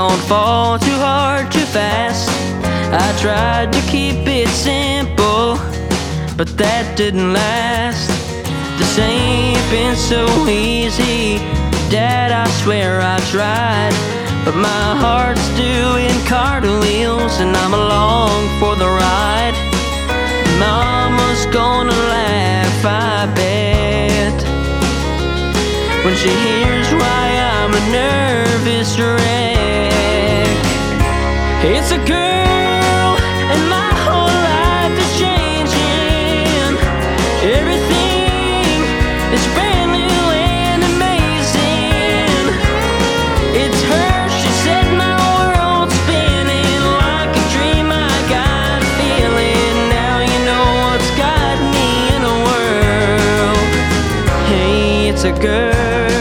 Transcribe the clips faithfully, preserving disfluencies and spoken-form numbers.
don't fall too hard too fast. I tried to keep it simple, but that didn't last. This ain't been so easy, Dad, I swear I tried. But my heart's doing cartwheels and I'm along for the ride. Mama's gonna laugh, I bet, when she hears why I'm a nervous wreck. It's a girl and my whole life is changing. Everything is brand new and amazing. It's her, she said my world's spinning like a dream. I got a feeling now, you know what's got me in a whirl. Hey, it's a girl.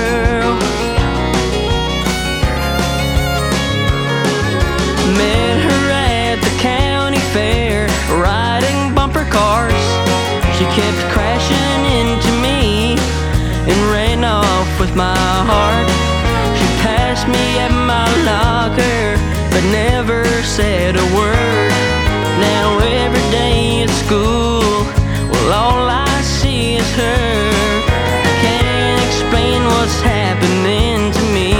Met her at the county fair, riding bumper cars. She kept crashing into me and ran off with my heart. She passed me at my locker, but never said a word. Now every day at school, well, all I see is her. I can't explain what's happening to me.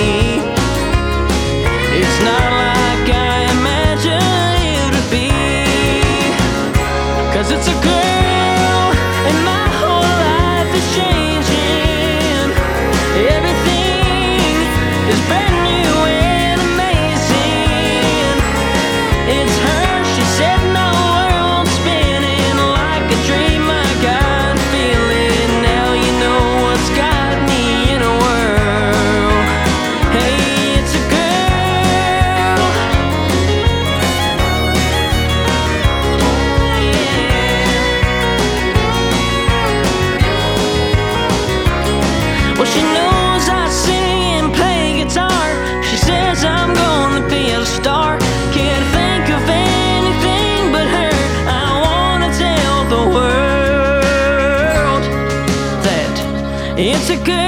It's not like I imagined it would be, 'cause it's a girl and my whole life is changing. Everything is brand new and amazing. It's her, she said my world's spinning like a dream. I got a feeling now, you know what's got me in a whirl. Hey, it's a girl. Well, she knows I sing and play guitar. She says I'm gonna be a star. Can't think of anything but her. I wanna tell the world that it's a girl